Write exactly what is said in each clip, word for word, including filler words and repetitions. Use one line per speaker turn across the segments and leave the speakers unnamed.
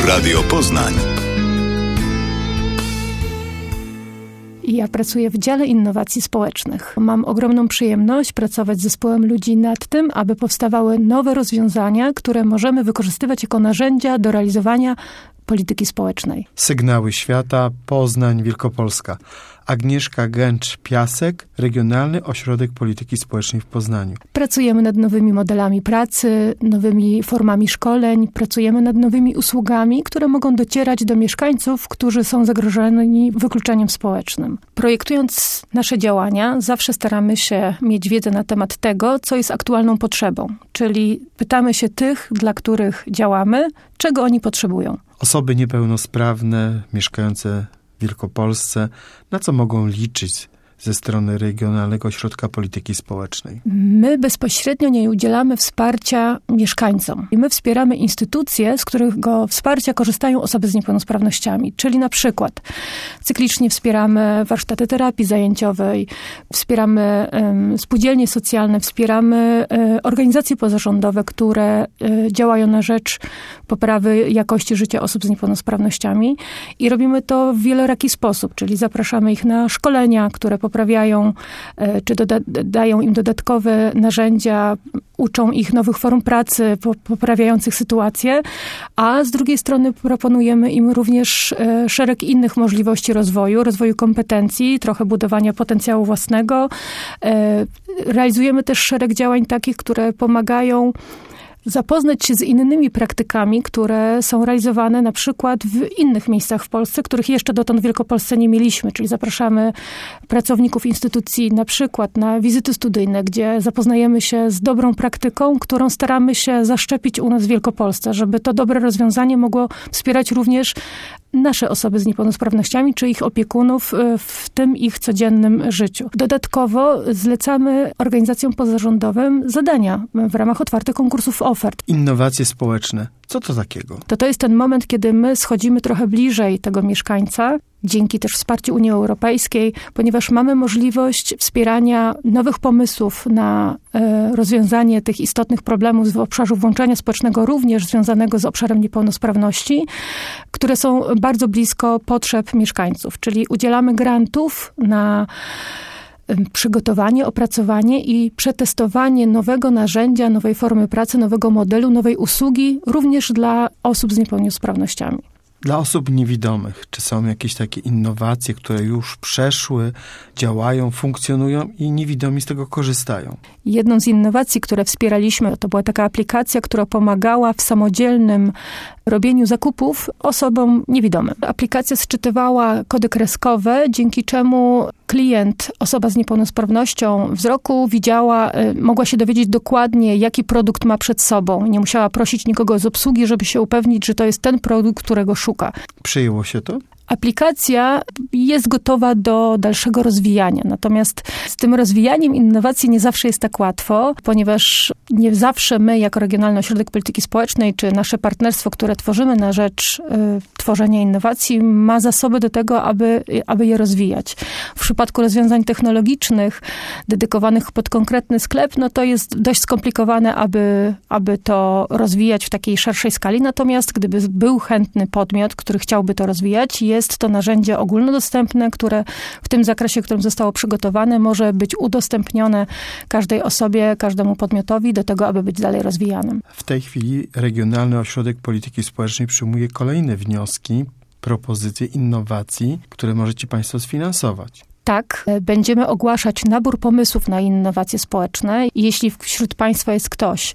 Radio Poznań.
Ja pracuję w dziale innowacji społecznych. Mam ogromną przyjemność pracować z zespołem ludzi nad tym, aby powstawały nowe rozwiązania, które możemy wykorzystywać jako narzędzia do realizowania polityki społecznej.
Sygnały Świata, Poznań, Wielkopolska. Agnieszka Gęcz-Piasek, Regionalny Ośrodek Polityki Społecznej w Poznaniu.
Pracujemy nad nowymi modelami pracy, nowymi formami szkoleń, pracujemy nad nowymi usługami, które mogą docierać do mieszkańców, którzy są zagrożeni wykluczeniem społecznym. Projektując nasze działania, zawsze staramy się mieć wiedzę na temat tego, co jest aktualną potrzebą. Czyli pytamy się tych, dla których działamy, czego oni potrzebują.
Osoby niepełnosprawne, mieszkające w Wielkopolsce, na co mogą liczyć ze strony Regionalnego Ośrodka Polityki Społecznej?
My bezpośrednio nie udzielamy wsparcia mieszkańcom. I my wspieramy instytucje, z którego wsparcia korzystają osoby z niepełnosprawnościami. Czyli na przykład cyklicznie wspieramy warsztaty terapii zajęciowej, wspieramy um, spółdzielnie socjalne, wspieramy um, organizacje pozarządowe, które um, działają na rzecz poprawy jakości życia osób z niepełnosprawnościami. I robimy to w wieloraki sposób, czyli zapraszamy ich na szkolenia, które poprawiają, czy doda- dają im dodatkowe narzędzia, uczą ich nowych form pracy, poprawiających sytuację, a z drugiej strony proponujemy im również szereg innych możliwości rozwoju, rozwoju kompetencji, trochę budowania potencjału własnego. Realizujemy też szereg działań takich, które pomagają zapoznać się z innymi praktykami, które są realizowane na przykład w innych miejscach w Polsce, których jeszcze dotąd w Wielkopolsce nie mieliśmy. Czyli zapraszamy pracowników instytucji na przykład na wizyty studyjne, gdzie zapoznajemy się z dobrą praktyką, którą staramy się zaszczepić u nas w Wielkopolsce, żeby to dobre rozwiązanie mogło wspierać również nasze osoby z niepełnosprawnościami, czy ich opiekunów w tym ich codziennym życiu. Dodatkowo zlecamy organizacjom pozarządowym zadania w ramach otwartych konkursów ofert.
Innowacje społeczne. Co to takiego?
To to jest ten moment, kiedy my schodzimy trochę bliżej tego mieszkańca, dzięki też wsparciu Unii Europejskiej, ponieważ mamy możliwość wspierania nowych pomysłów na e, rozwiązanie tych istotnych problemów w obszarze włączenia społecznego, również związanego z obszarem niepełnosprawności, które są bardzo blisko potrzeb mieszkańców. Czyli udzielamy grantów na przygotowanie, opracowanie i przetestowanie nowego narzędzia, nowej formy pracy, nowego modelu, nowej usługi, również dla osób z niepełnosprawnościami.
Dla osób niewidomych, czy są jakieś takie innowacje, które już przeszły, działają, funkcjonują i niewidomi z tego korzystają?
Jedną z innowacji, które wspieraliśmy, to była taka aplikacja, która pomagała w samodzielnym robieniu zakupów osobom niewidomym. Aplikacja sczytywała kody kreskowe, dzięki czemu klient, osoba z niepełnosprawnością wzroku widziała, mogła się dowiedzieć dokładnie, jaki produkt ma przed sobą. Nie musiała prosić nikogo z obsługi, żeby się upewnić, że to jest ten produkt, którego szuka.
Przyjęło się to?
Aplikacja jest gotowa do dalszego rozwijania. Natomiast z tym rozwijaniem innowacji nie zawsze jest tak łatwo, ponieważ nie zawsze my, jako Regionalny Ośrodek Polityki Społecznej, czy nasze partnerstwo, które tworzymy na rzecz y, tworzenia innowacji, ma zasoby do tego, aby, aby je rozwijać. W przypadku rozwiązań technologicznych, dedykowanych pod konkretny sklep, no to jest dość skomplikowane, aby, aby to rozwijać w takiej szerszej skali. Natomiast gdyby był chętny podmiot, który chciałby to rozwijać, jest to narzędzie ogólnodostępne, które w tym zakresie, w którym zostało przygotowane, może być udostępnione każdej osobie, każdemu podmiotowi do tego, aby być dalej rozwijanym.
W tej chwili Regionalny Ośrodek Polityki Społecznej przyjmuje kolejne wnioski, propozycje, innowacji, które możecie Państwo sfinansować.
Tak, będziemy ogłaszać nabór pomysłów na innowacje społeczne. Jeśli wśród Państwa jest ktoś,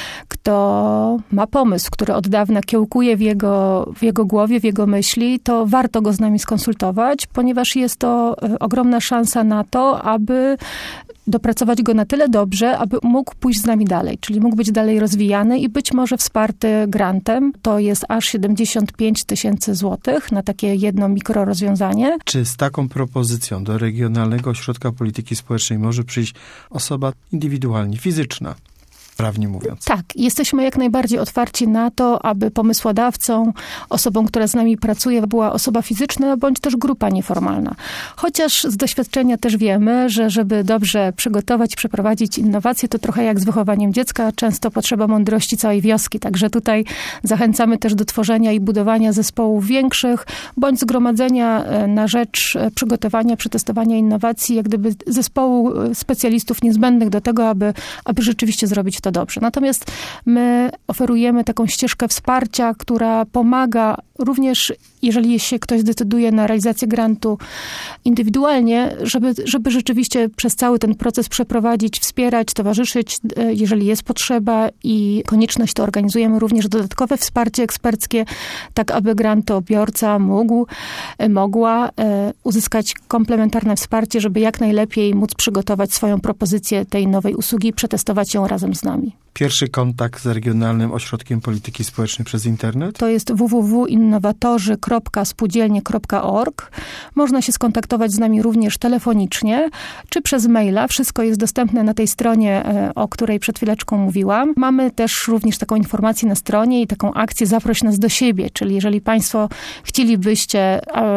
kto ma pomysł, który od dawna kiełkuje w jego, w jego głowie, w jego myśli, to warto go z nami skonsultować, ponieważ jest to ogromna szansa na to, aby dopracować go na tyle dobrze, aby mógł pójść z nami dalej, czyli mógł być dalej rozwijany i być może wsparty grantem. To jest aż siedemdziesiąt pięć tysięcy złotych na takie jedno mikrorozwiązanie.
Czy z taką propozycją do Regionalnego Ośrodka Polityki Społecznej może przyjść osoba indywidualnie, fizyczna? prawnie mówiąc.
Tak, jesteśmy jak najbardziej otwarci na to, aby pomysłodawcą, osobą, która z nami pracuje, była osoba fizyczna, bądź też grupa nieformalna. Chociaż z doświadczenia też wiemy, że żeby dobrze przygotować, przeprowadzić innowacje, to trochę jak z wychowaniem dziecka, często potrzeba mądrości całej wioski. Także tutaj zachęcamy też do tworzenia i budowania zespołów większych, bądź zgromadzenia na rzecz przygotowania, przetestowania innowacji, jak gdyby zespołu specjalistów niezbędnych do tego, aby, aby rzeczywiście zrobić to dobrze. Natomiast my oferujemy taką ścieżkę wsparcia, która pomaga również, jeżeli się ktoś zdecyduje na realizację grantu indywidualnie, żeby, żeby rzeczywiście przez cały ten proces przeprowadzić, wspierać, towarzyszyć, jeżeli jest potrzeba i konieczność, to organizujemy również dodatkowe wsparcie eksperckie, tak aby grantobiorca mógł, mogła uzyskać komplementarne wsparcie, żeby jak najlepiej móc przygotować swoją propozycję tej nowej usługi i przetestować ją razem z nami.
Pierwszy kontakt z Regionalnym Ośrodkiem Polityki Społecznej przez internet?
To jest w w w kropka innowatorzy kropka spółdzielnie kropka org. Można się skontaktować z nami również telefonicznie, czy przez maila. Wszystko jest dostępne na tej stronie, o której przed chwileczką mówiłam. Mamy też również taką informację na stronie i taką akcję Zaproś nas do siebie, czyli jeżeli Państwo chcielibyście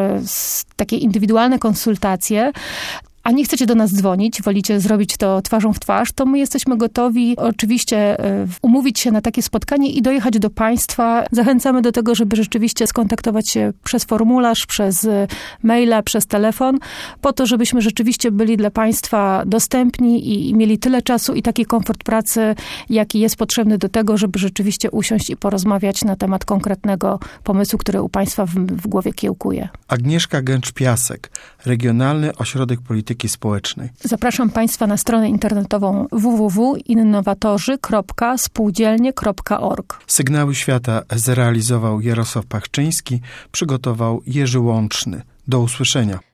takie indywidualne konsultacje, a nie chcecie do nas dzwonić, wolicie zrobić to twarzą w twarz, to my jesteśmy gotowi oczywiście umówić się na takie spotkanie i dojechać do Państwa. Zachęcamy do tego, żeby rzeczywiście skontaktować się przez formularz, przez maila, przez telefon, po to, żebyśmy rzeczywiście byli dla Państwa dostępni i, i mieli tyle czasu i taki komfort pracy, jaki jest potrzebny do tego, żeby rzeczywiście usiąść i porozmawiać na temat konkretnego pomysłu, który u Państwa w, w głowie kiełkuje.
Agnieszka Gęcz-Piasek, Regionalny Ośrodek Polityki Społecznej.
Zapraszam Państwa na stronę internetową w w w kropka innowatorzy kropka spółdzielnie kropka org.
Sygnały Świata zrealizował Jarosław Pachczyński, przygotował Jerzy Łączny. Do usłyszenia.